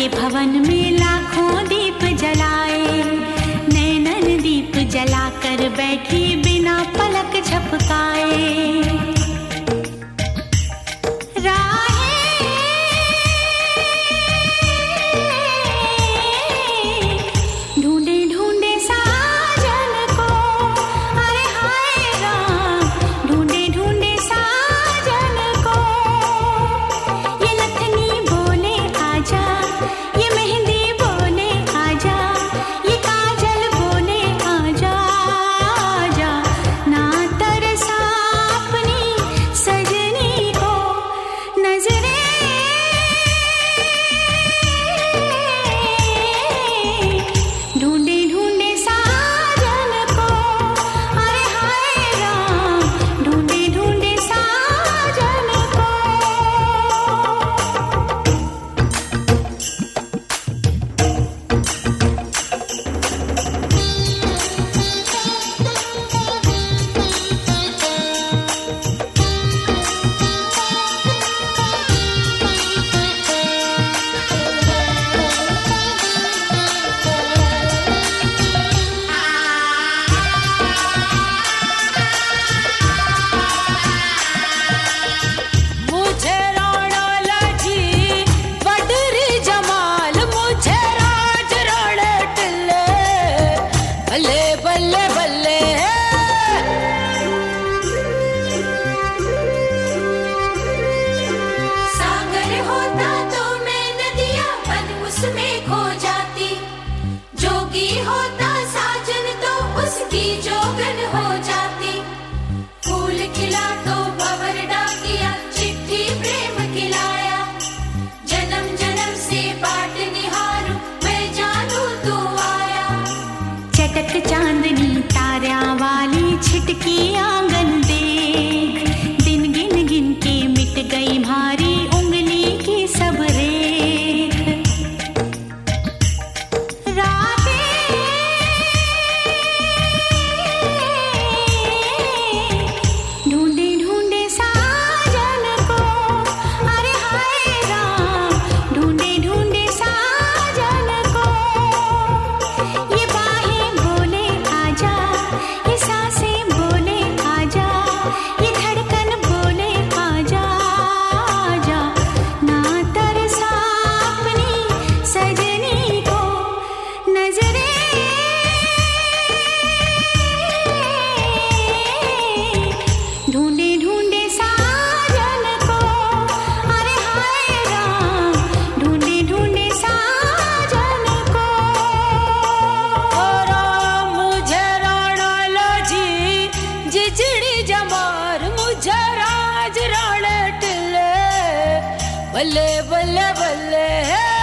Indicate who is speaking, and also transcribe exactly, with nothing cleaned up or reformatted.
Speaker 1: के भवन में लाखों दीप जलाए, नैनन दीप जलाकर बैठी बिना पलक झपकाए। चांदनी तारों वाली छिटकी आंगन देख, दिन गिन गिन के मिट गई भारी उंगली की सब रेख। रातें ढूंढे ढूंढे साजन को, अरे हाय राम, ढूंढे ढूंढे साजन को। ये बाहें बोले आजा, ये सांसें बोले आजा, ये धड़कन बोले आजा आजा, ना तरसा अपनी सजनी को नजरे। ढूंढे ढूंढे साजन को, अरे हाय राम, ढूंढे ढूंढे साजन को।
Speaker 2: मुझे राणा लाजी जिजड़ी जमार, मुझे राज राणे टिल्ले, बल्ले बल्ले बल्ले।